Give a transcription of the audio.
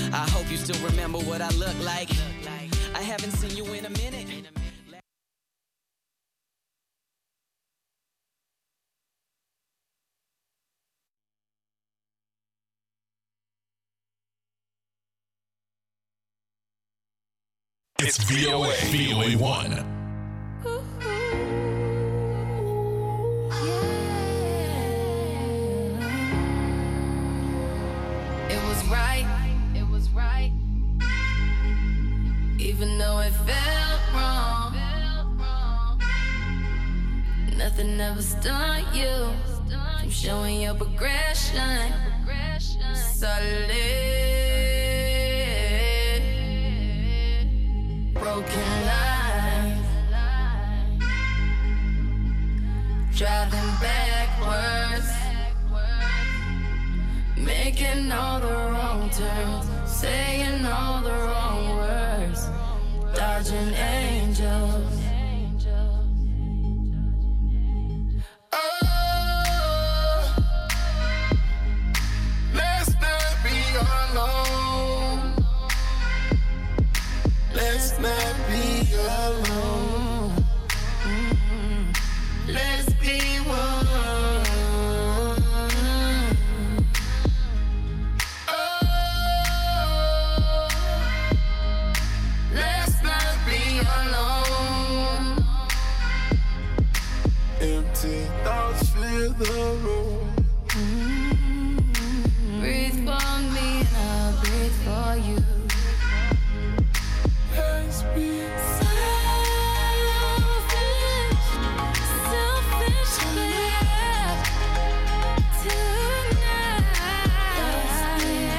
I hope you still remember what I look like. I haven't seen you in a minute. It's VOA 1. It was right, even though it felt wrong. Nothing ever stopped you from showing your progression. Solid, broken lines, driving backwards, making all the wrong turns, saying all the wrong words, dodging angels. Oh, let's not be alone. Let's not be alone. Let's be one. Empty thoughts fill the room.